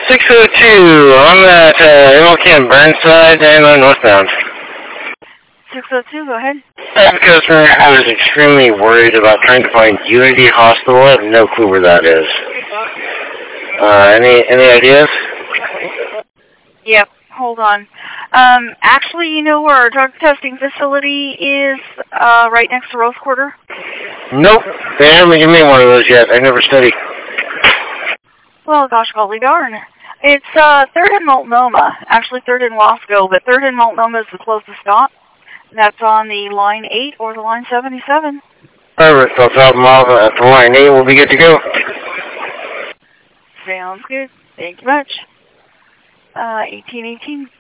602, I'm at MLK Burnside and northbound. 602, go ahead. I have a customer who is extremely worried about trying to find Unity Hospital. I have no clue where that is. Any ideas? Yep, hold on. Actually, you know where our drug testing facility is, right next to Rose Quarter? Nope, they haven't given me one of those yet. I never studied. Well, gosh golly darn. It's 3rd and Multnomah. Actually, 3rd and Wasco, but 3rd and Multnomah is the closest stop. That's on the Line 8 or the Line 77. Perfect. I'll drop them off at the Line 8. We'll be good to go. Sounds good. Thank you much. 1818.